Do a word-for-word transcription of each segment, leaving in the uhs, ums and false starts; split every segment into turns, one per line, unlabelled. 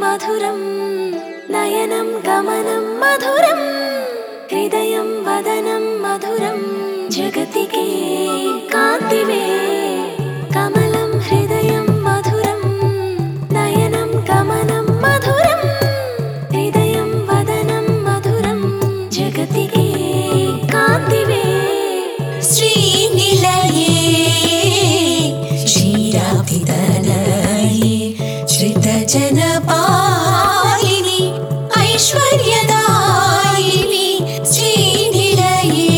मधुरं नयनं गमनं मधुरं हृदयं वदनं मधुरं जगति के कान्तिवे कमलं हृदयं मधुरं नयनं गमनं मधुरं हृदयं वदनं मधुरं जगति के कान्तिवे
श्रीनिलये क्षीराब्धितनये श्रितजनपालिनि ऐश्वर्यदायिनि श्रीनिलये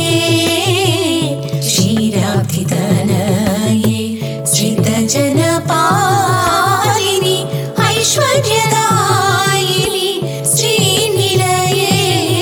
क्षीराब्धितनये श्रितजनपालिनि ऐश्वर्यदायिनि श्रीनिलये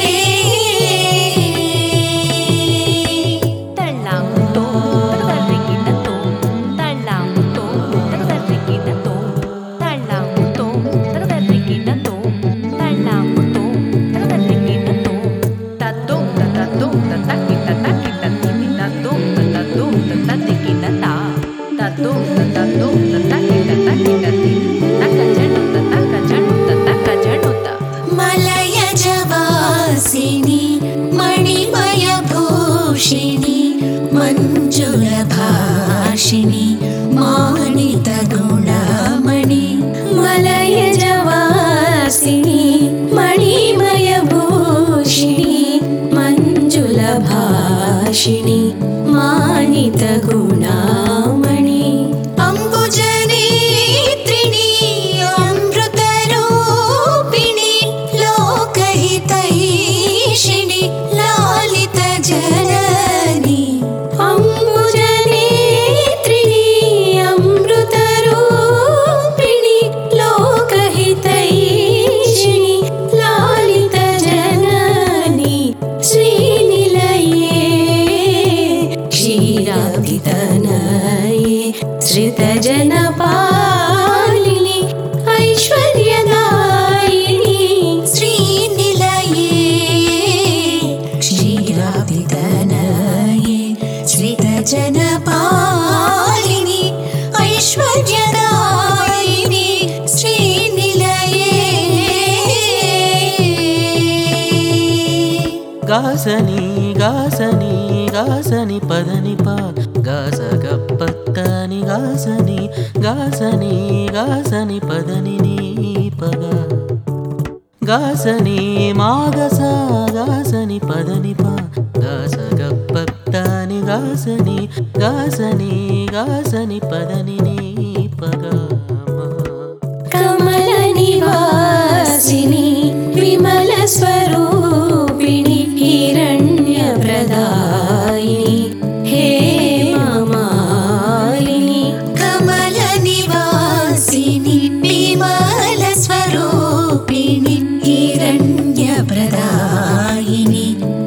मलयजवासिनि मणिमयभूषिणि मञ्जुलभाषिणि मानितगुणमणि मलयजवासिनि मणिमयभूषिणि मञ्जुलभाषिणि मानितगुणमणि अम्बुजनेत्रिणि अमृतरूपिणि लोकहितैषिणि लालितजननि अम्बुजनेत्रिणि अमृतरूपिणि लोकहितैषिणि लालितजननि श्रीनिलये क्षीराब्धितनये श्रितजनपालिनि ऐश्वर्यदायिनि श्रीनिलये क्षीराब्धितनये श्रितजनपालिनि ऐश्वर्यदायिनि श्रीनिलये
गासनी गासनी गासनी पदनि पा गास गप्पत्तनि गासनी गासनी गासनी पदनि नी पगा गासनी मागस गासनी पदनि पा गास गप्पत्तनि गासनी गासनी गासनी पदनि नी पगा
कमल निवासिनि विमल स्वरूपिणि हिरण्यप्रदायिनि हेममालिनि कमल निवासिनि विमल स्वरूपिणि हिरण्यप्रदायिनि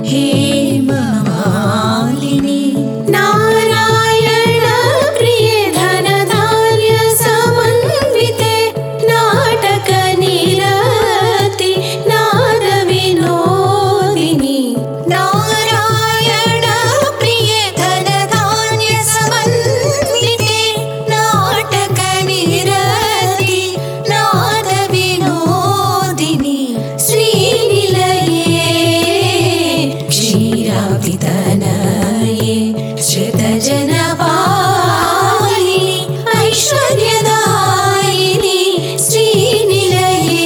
हेममालिनि नारायण प्रिये धनधान्य समन्विते नाटक निरति नाद विनोदिनि नारायण प्रिये धनधान्य समन्विते नाटक निरति नाद विनोदिनि श्रीनिलये क्षीराब्धितनये श्रितजनपालिनि ऐश्वर्यदायिनि श्रीनिलये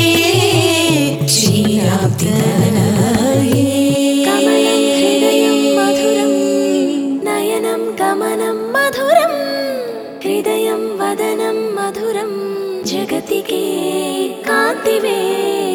क्षीराब्धितनये
कमलं हृदयं मधुरं नयनं गमनं मधुरं हृदयं वदनं मधुरं जगति के कान्तिवे।